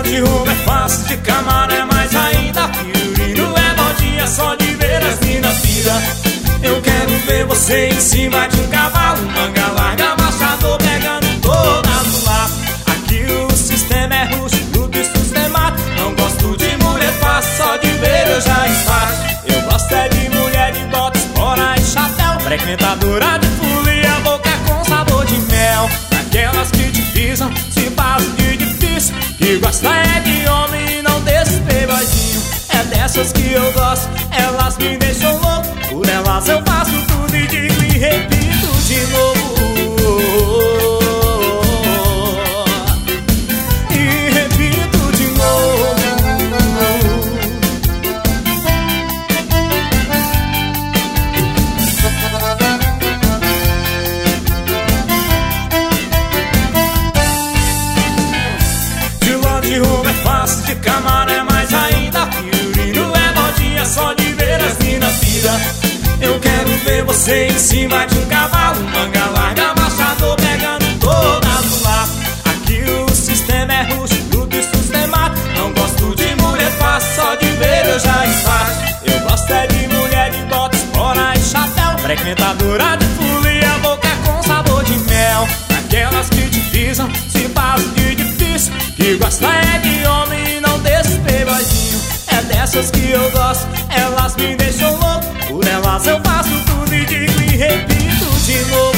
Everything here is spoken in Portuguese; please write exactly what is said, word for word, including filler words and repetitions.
de roupa é fácil, de cama é mais ainda. Fiorino é modinha, só de ver as minas pira. Eu quero ver você em cima de um cavalo, manga larga, machador pegando todas do lado. Aqui o sistema é rústico, bruto e sistemático. Não gosto de mulher fácil, só de ver eu já empacho. Eu gosto é de mulher de bota, espora e chapéu, frequentadora de folia, boca com sabor de mel. Daquelas que te pisam, se fazem de difícil, que gosta é de homem e não desse playboyzinho. É dessas que eu gosto, elas me deixam louco. Por elas eu faço tudo e digo e repito de novo. E repito de novo. De lã de roupa é fácil, de cama é mais ainda. Fiorino é modinha, só de ver as minas pira. Eu quero ver você em cima de um cavalo, manga larga, machador pegando todas do lado. Aqui o sistema é rústico, bruto e sistemático. Não gosto de mulher fácil, só de ver eu já empacho. Eu gosto é de mulher de bota, espora e chapéu, frequentadora de folia, boca com sabor de mel. Daquelas que te pisam, se fazem de difícil, que gosta é de homem e não desse playboyzinho. É dessas que eu gosto, elas me deixam louco. Por elas eu faço tudo e digo e repito de novo.